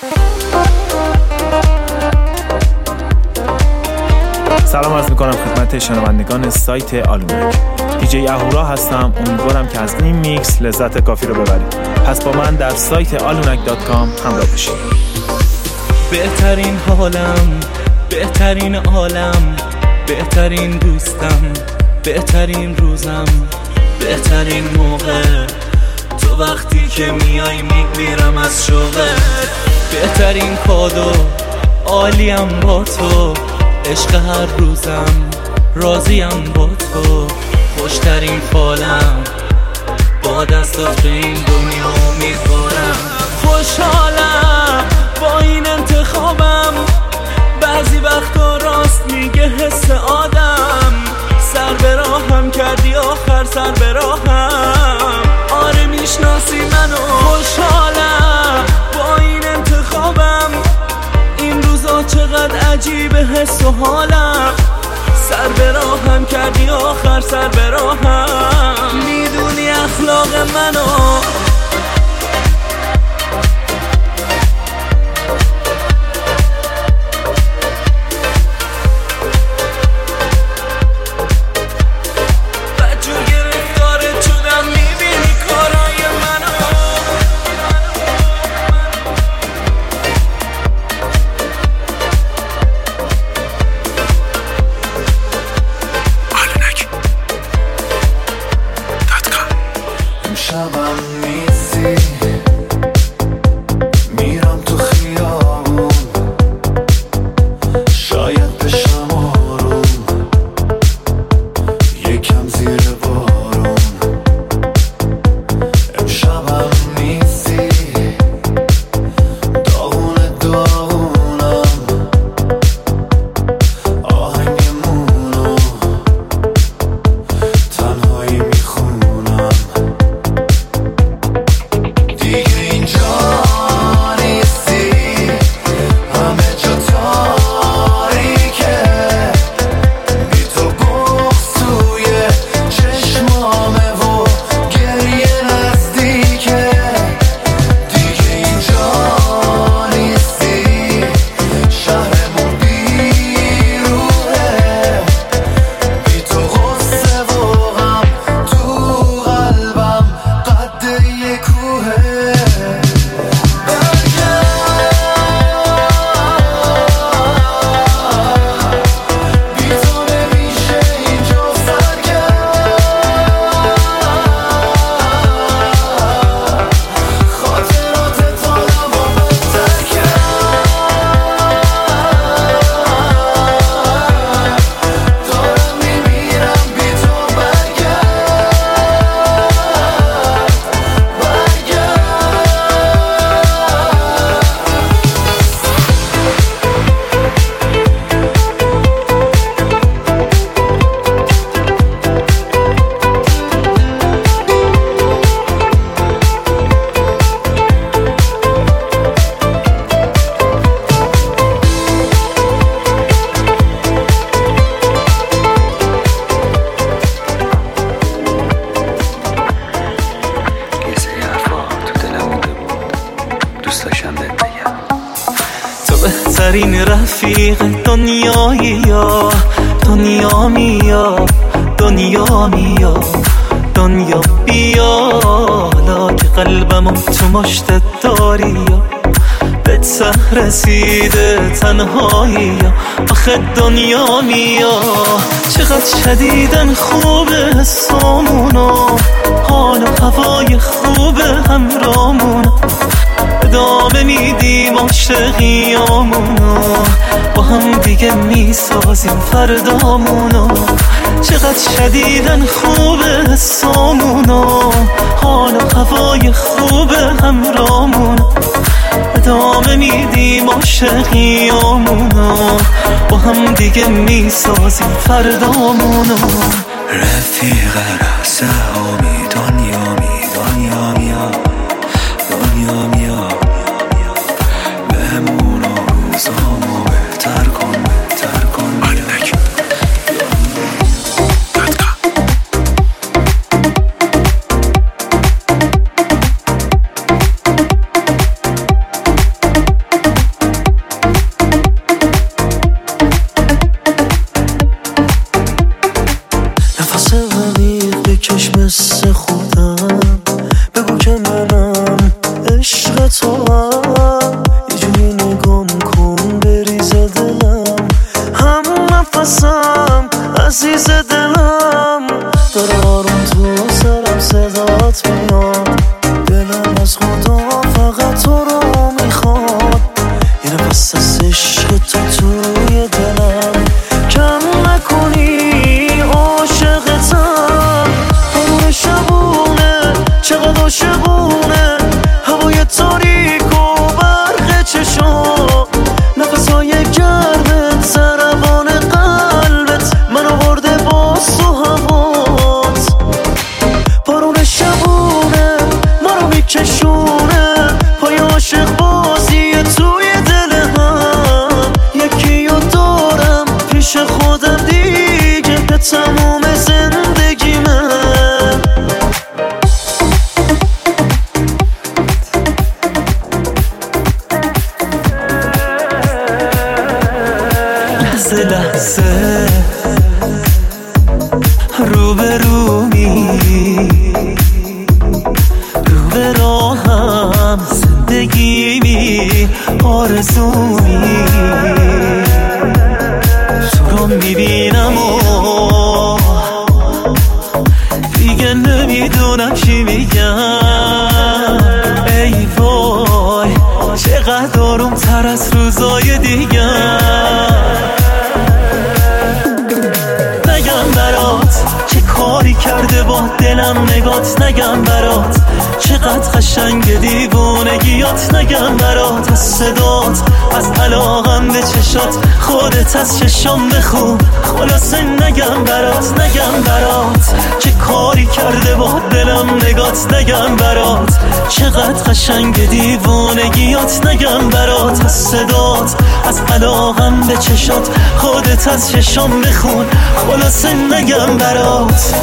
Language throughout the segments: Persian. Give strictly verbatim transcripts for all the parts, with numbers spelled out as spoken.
سلام عرض میکنم خدمت شنوندگان سایت آلونک. دیجی اهورا هستم. امیدوارم که از این میکس لذت کافی رو ببرید. پس با من در سایت آلونک دات کام همراه بشید. بهترین حالم، بهترین عالم، بهترین دوستم، بهترین روزم، بهترین موقع، تو وقتی که میای میمیرم از شوقت. بهترین کادو، عالیم با تو، عشق هر روزم، راضیم با تو. خوشترین فالم، با دستات به این دنیا میخورم. خوشحالم با این انتخابم، بعضی وقتا راست میگه حس آدم. سر به راهم کردی آخر سر به راهم، آره میشناسی منو. خوشحالم با این انتخابم، این روزا چقدر عجیبه حس و حالم. سر به راهم کردی آخر سر به راهم، میدونی اخلاق منو. بهترین رفیق دنیایی یا دنیا میا، دنیا میا، دنیا بیالا که قلبمو تو مشتت داری یا به ته رسیده تنهایی یا آخه دنیا میا. چقدر شدیدن خوبه حسامونا، حال و هوای خوبه همرامونا، ادامه میدیم عاشقیامونو، با هم دیگه میسازیم فردامونو. چقدر شدیدن خوبه حسامونو، حال و هوای خوبه همرامونو، ادامه میدیم عاشقیامونو، با هم دیگه میسازیم فردامونو. رفیق رسامی دنیا می دنیا میا، دنیا میا، بهمون روزامو بهتر کن بهتر کن. آلونک فقط تو رو میخواد، یه نفس از عشق تو توی دلم، کم نکنی عاشقتم. همون شبونه چقدر عاشقونه، هوای تاریک و برق چشم، نفسهای گرمت ضربان قلبت، من آورده باز تو هوات. بارون شبونه ما رو میکشونه، پای عاشق بازی توی دل هم. یکی رو دارم پیش خودم دیگه، به تموم زندگی من. لحظه لحظه رو به رومی، رو به راهم زندگیمی، آرزومی. تو رو میبینم و دیگه نمیدونم چی میگم. ای وای چقدر آروم تر از روزای دیگه. نگم برات چه کاری کرده با دلم نگات، نگم برات چقدر قشنگ دیوونگیات، نگم برات از صدات، از علاقم به چشات، خودت از چشام بخون. خلاصه نگم برات، نگم برات چه کاری کرده با دلم نگات، نگم برات چقدر قشنگ دیوونگیات، نگم برات از صدات، از علاقم به چشات، خودت از چشام بخون. خلاصه نگم برات.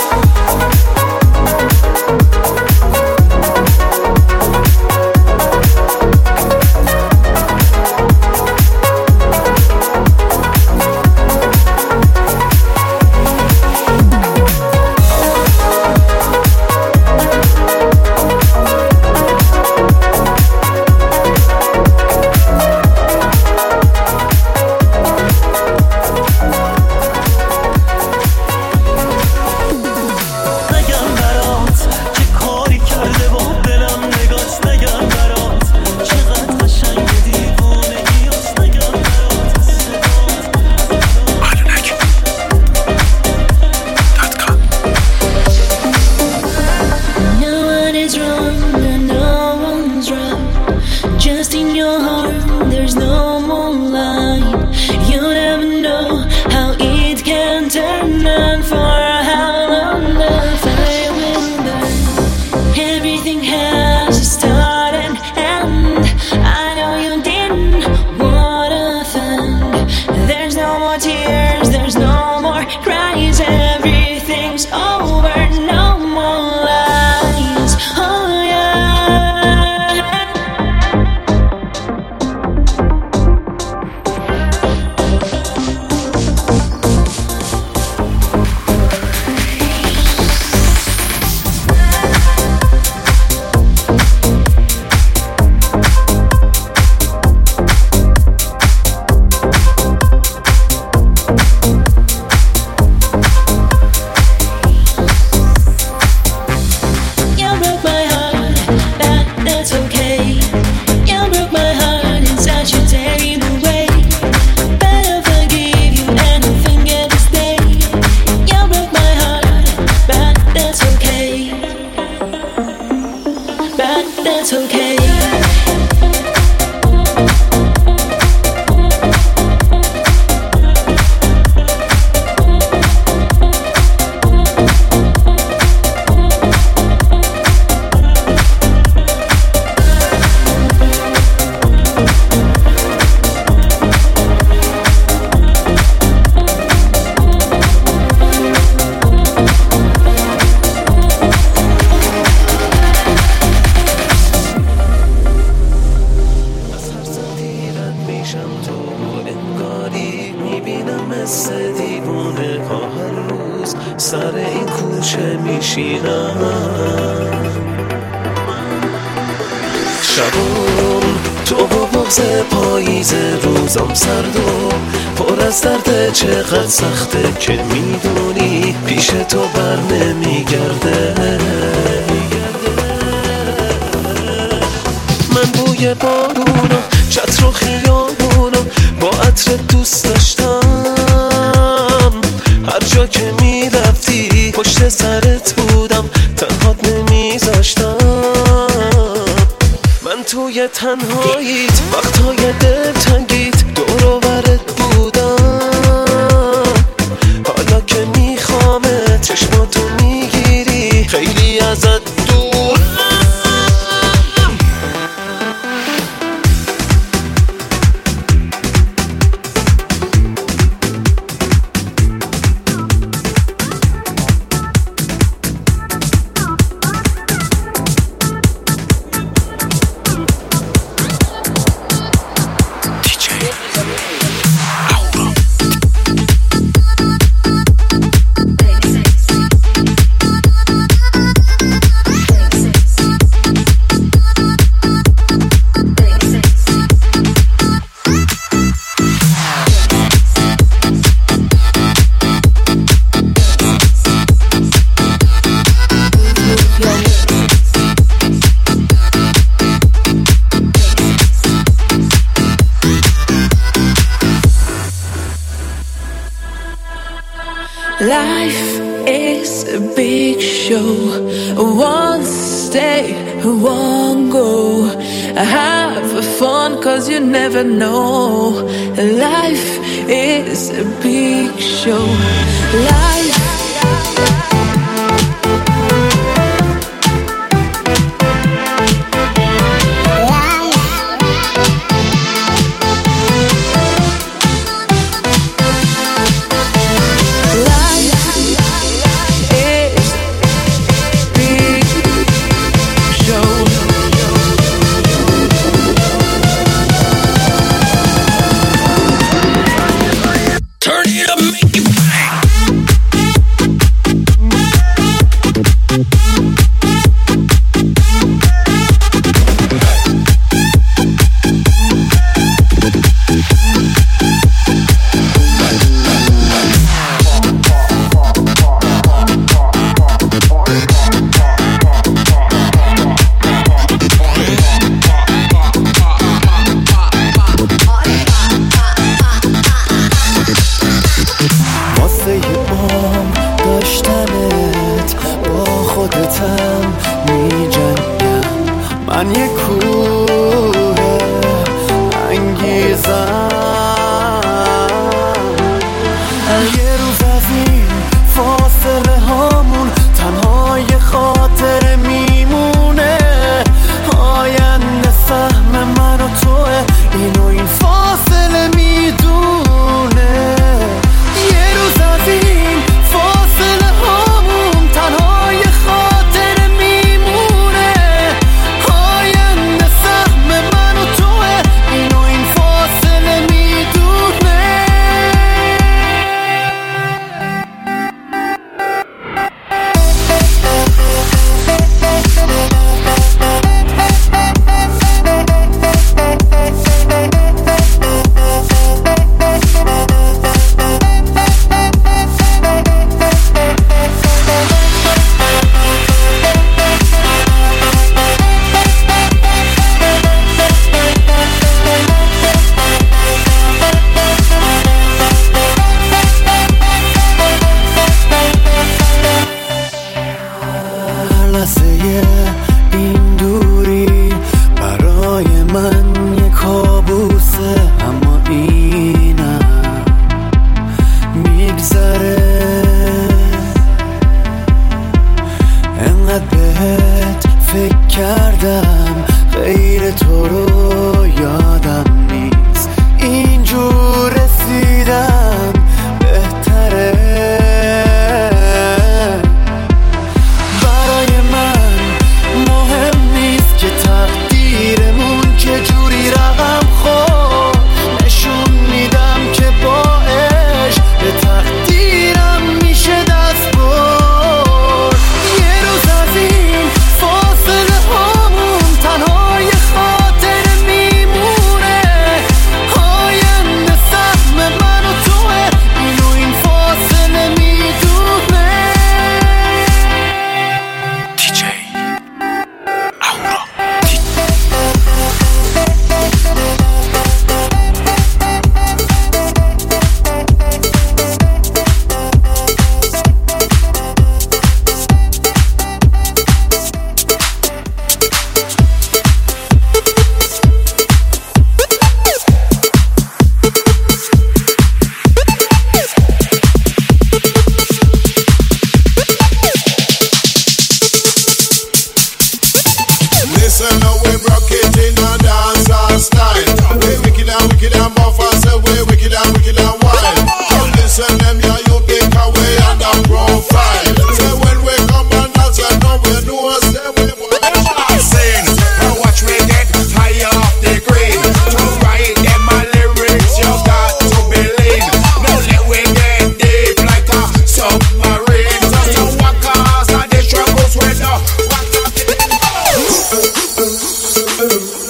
مثل دیوونه ها هر روز سر این کوچه میشینم. شبون تو با بغض پاییز روزم سرد و پر از درد چقدر سخته که میدونی پیش تو بر نمیگرده. توی بارونا چتر و خیابونا با عطر دوست داشتم. هر جا که میرفتی پشت سرت بودم، تنهات نمیذاشتم. من توی تنهاییت وقتهای دلتنگیت دور و برت بودم. حالا که میخوامت چشماتو میگیری خیلی ازت دور. Life is a big show, one stay, one go. Have fun cause you never know. Life is a big show. Life من یک کوه انگیزم. یه روز از این فاصله هامون تنها یه خاطره میمونه. آینده سهم من و توه، اینو این فاصله میدونه. یه روز از این فاصله هامون تنها یه خاطره میمونه. آینده سهم من و توه، اینو این فاصله میدونه. این دوری برای من یه کابوسه، اما اینم میگذره. انقدر بهت فکر کردم غیر تو رو یادم نیست. اینجور رسیدم بهتره. فاصله هامون تنها یه خاطر می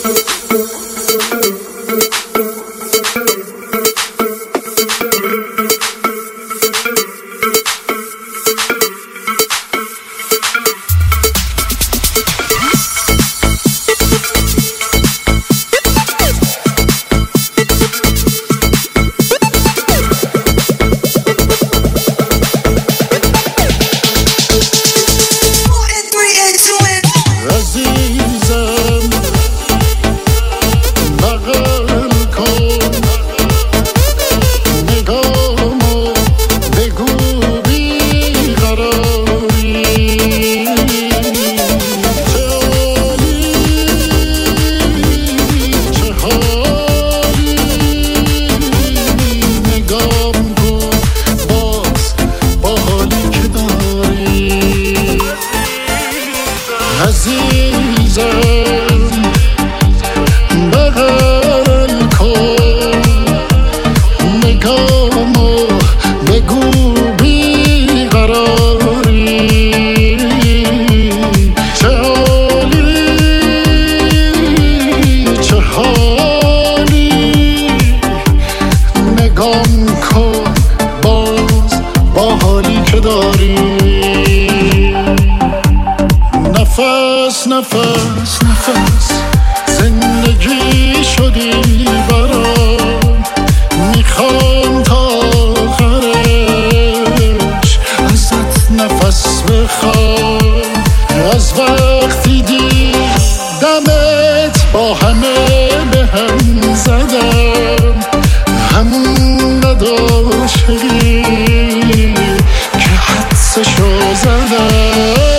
نفس نفس نفس زندگی شدی برام، میخوام تا آخرش ازت نفس بخوام. از وقتی دیدمت با همه به هم زدم، همون نداشتی که حدسشو زدم.